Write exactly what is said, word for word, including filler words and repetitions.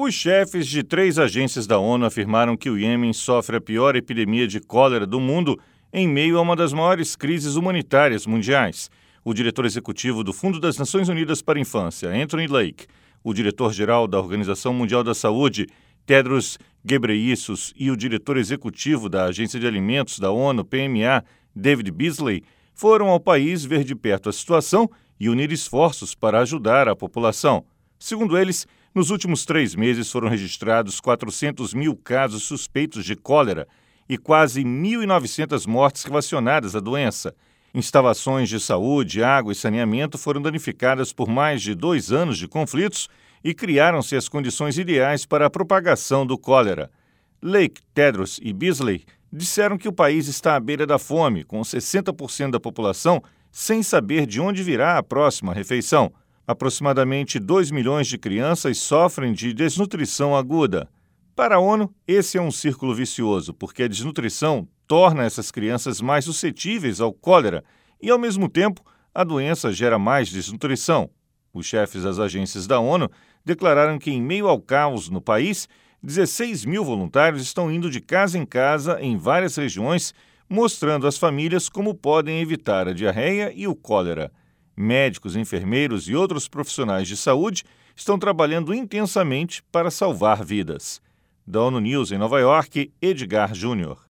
Os chefes de três agências da ONU afirmaram que o Iêmen sofre a pior epidemia de cólera do mundo em meio a uma das maiores crises humanitárias mundiais. O diretor executivo do Fundo das Nações Unidas para a Infância, Anthony Lake, o diretor-geral da Organização Mundial da Saúde, Tedros Ghebreyesus, e o diretor executivo da Agência de Alimentos da ONU, P M A, David Beasley, foram ao país ver de perto a situação e unir esforços para ajudar a população. Segundo eles, nos últimos três meses foram registrados quatrocentos mil casos suspeitos de cólera e quase mil e novecentas mortes relacionadas à doença. Instalações de saúde, água e saneamento foram danificadas por mais de dois anos de conflitos e criaram-se as condições ideais para a propagação do cólera. Lake, Tedros e Beasley disseram que o país está à beira da fome, com sessenta por cento da população sem saber de onde virá a próxima refeição. Aproximadamente dois milhões de crianças sofrem de desnutrição aguda. Para a ONU, esse é um círculo vicioso, porque a desnutrição torna essas crianças mais suscetíveis ao cólera e, ao mesmo tempo, a doença gera mais desnutrição. Os chefes das agências da ONU declararam que, em meio ao caos no país, dezesseis mil voluntários estão indo de casa em casa em várias regiões, mostrando às famílias como podem evitar a diarreia e o cólera. Médicos, enfermeiros e outros profissionais de saúde estão trabalhando intensamente para salvar vidas. Da ONU News em Nova York, Edgar Júnior.